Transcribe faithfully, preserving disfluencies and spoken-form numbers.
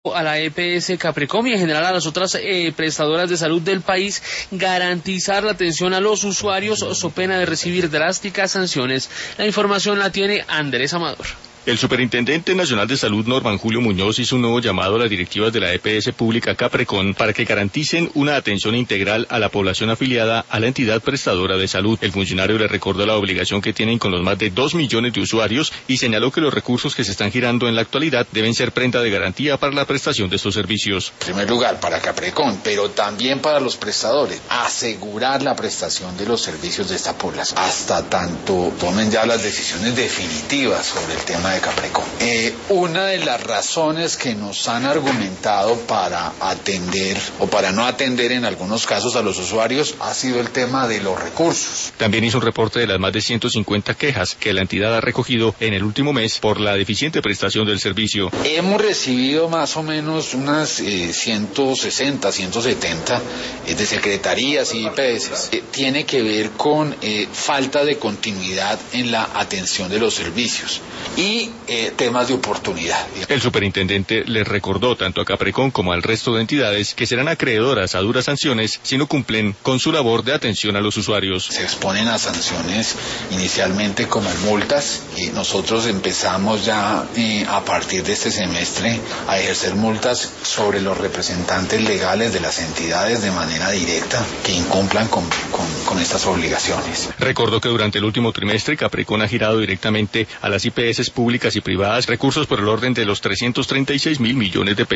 A la E P S Caprecom y en general a las otras eh, prestadoras de salud del país garantizar la atención a los usuarios so pena de recibir drásticas sanciones. La información la tiene Andrés Amador. El Superintendente Nacional de Salud, Norman Julio Muñoz, hizo un nuevo llamado a las directivas de la E P S Pública Caprecom para que garanticen una atención integral a la población afiliada a la entidad prestadora de salud. El funcionario le recordó la obligación que tienen con los más de dos millones de usuarios y señaló que los recursos que se están girando en la actualidad deben ser prenda de garantía para la prestación de estos servicios. En primer lugar, para Caprecom, pero también para los prestadores, asegurar la prestación de los servicios de esta población, hasta tanto tomen ya las decisiones definitivas sobre el tema de Caprecom. Eh, una de las razones que nos han argumentado para atender o para no atender en algunos casos a los usuarios ha sido el tema de los recursos. También hizo un reporte de las más de ciento cincuenta quejas que la entidad ha recogido en el último mes por la deficiente prestación del servicio. Hemos recibido más o menos unas eh, ciento sesenta, ciento setenta eh, de secretarías y I P S. Eh, tiene que ver con eh, falta de continuidad en la atención de los servicios y eh, temas de oportunidad. El superintendente les recordó tanto a Caprecom como al resto de entidades que serán acreedoras a duras sanciones si no cumplen con su labor de atención a los usuarios. Se exponen a sanciones inicialmente como multas y nosotros empezamos ya eh, a partir de este semestre a ejercer multas sobre los representantes legales de las entidades de manera directa que incumplan con, con, con estas obligaciones. Recordó que durante el último trimestre Caprecom ha girado directamente a las I P S públicas y privadas recursos por el orden de los trescientos treinta y seis mil millones de pesos.